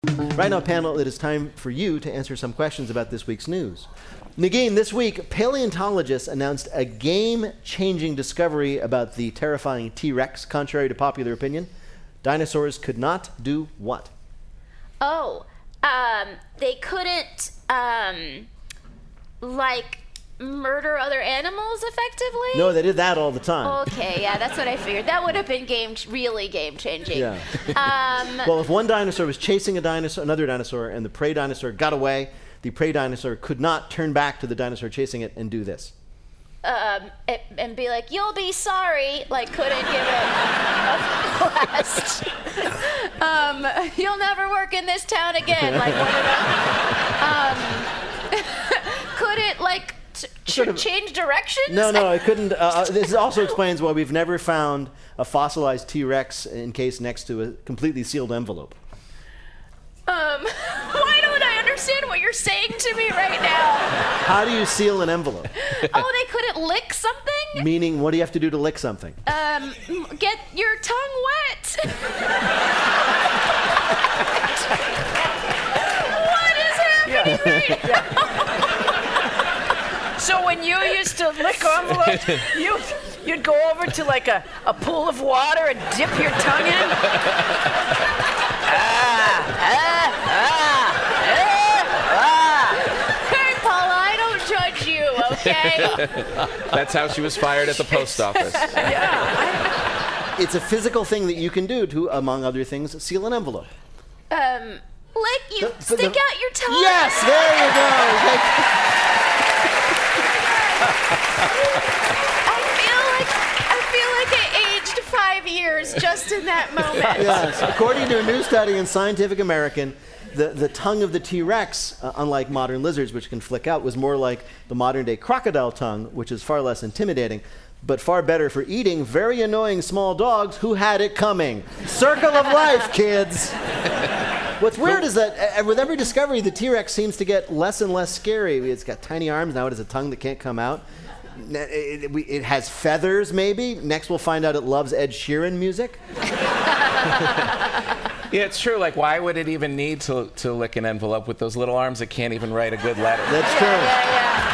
Right now, panel, it is time for you to answer some questions about this week's news. Negin, this week, paleontologists announced a game-changing discovery about the terrifying T-Rex. Contrary to popular opinion, dinosaurs could not do what? They couldn't, murder other animals effectively? No, they did that all the time. Okay, yeah, that's what I figured. That would have been really game-changing. Yeah. Well, if one dinosaur was chasing another dinosaur, and the prey dinosaur got away, the prey dinosaur could not turn back to the dinosaur chasing it and do this. And be like, you'll be sorry, couldn't give it a blast. You'll never work in this town again, could it, change directions? No, it couldn't. This also explains why we've never found a fossilized T-Rex encased next to a completely sealed envelope. Why don't I understand what you're saying to me right now? How do you seal an envelope? Oh, they couldn't lick something? Meaning, what do you have to do to lick something? Get your tongue wet. What is happening right now? So when you used to lick envelopes, you'd go over to a pool of water and dip your tongue in? Hey, Paula, I don't judge you, okay? That's how she was fired at the post office. Yeah. It's a physical thing that you can do to, among other things, seal an envelope. Stick out your tongue. Yes, there you go. I feel like I aged 5 years just in that moment. Yes. According to a new study in Scientific American, the tongue of the T-Rex, unlike modern lizards, which can flick out, was more like the modern-day crocodile tongue, which is far less intimidating, but far better for eating very annoying small dogs who had it coming. Circle of life, kids. What's weird is that with every discovery, the T-Rex seems to get less and less scary. It's got tiny arms. Now it has a tongue that can't come out. It has feathers, maybe. Next we'll find out it loves Ed Sheeran music. Yeah, it's true. Why would it even need to lick an envelope with those little arms that can't even write a good letter? That's true. Yeah.